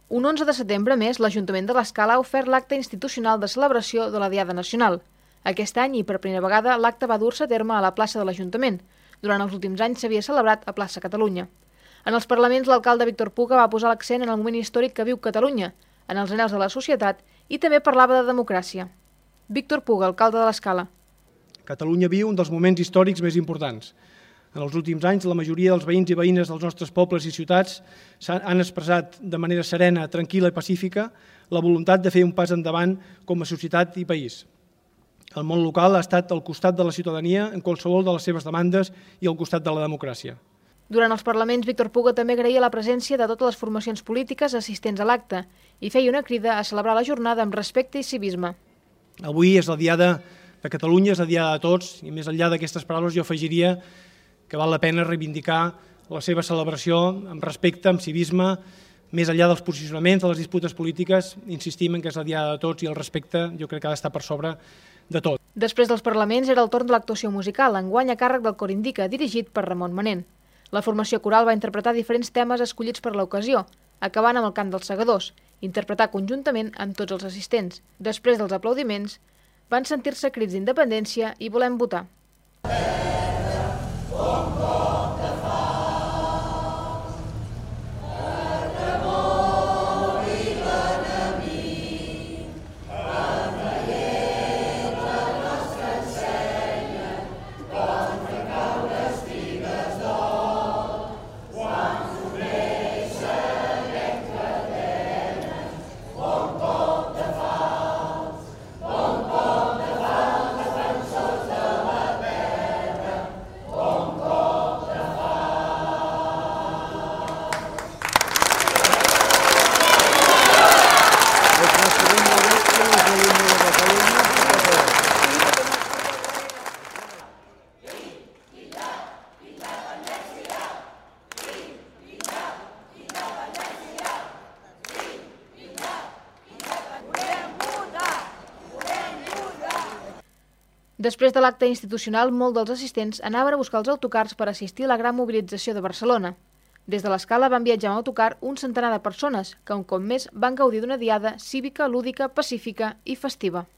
Un 11 de setembre més, l'Ajuntament de l'Escala ha ofert l'acte institucional de celebració de la Diada Nacional. Aquest any, i per primera vegada, l'acte va dur-se a terme a la plaça de l'Ajuntament. Durant els últims anys s'havia celebrat a plaça Catalunya. En els parlaments, l'alcalde Víctor Puga va posar l'accent en el moment històric que viu Catalunya, en els anhels de la societat, i també parlava de democràcia. Víctor Puga, alcalde de l'Escala. Catalunya viu un dels moments històrics més importants. En els últims anys, la majoria dels veïns i veïnes dels nostres pobles i ciutats han expressat de manera serena, tranquil·la i pacífica la voluntat de fer un pas endavant com a societat i país. El món local ha estat al costat de la ciutadania en qualsevol de les seves demandes i al costat de la democràcia. Durant els parlaments, Víctor Puga també agraïa la presència de totes les formacions polítiques assistents a l'acte i feia una crida a celebrar la jornada amb respecte i civisme. Avui és la Diada de Catalunya, és la Diada de tots, i més enllà d'aquestes paraules jo afegiria que val la pena reivindicar la seva celebració amb respecte, amb civisme, més enllà dels posicionaments, de les disputes polítiques, insistim en que és la Diada de tots i el respecte jo crec que ha d'estar per sobre de tot. Després dels parlaments era el torn de l'actuació musical, enguany a càrrec del Cor Indica, dirigit per Ramon Manent. La formació coral va interpretar diferents temes escollits per l'ocasió, acabant amb el cant dels segadors, interpretar conjuntament amb tots els assistents. Després dels aplaudiments, van sentir-se crits d'independència i volem votar. Després de l'acte institucional, molts dels assistents anaven a buscar els autocars per assistir a la gran mobilització de Barcelona. Des de l'Escala van viatjar amb autocar un centenar de persones que un cop més van gaudir d'una diada cívica, lúdica, pacífica i festiva.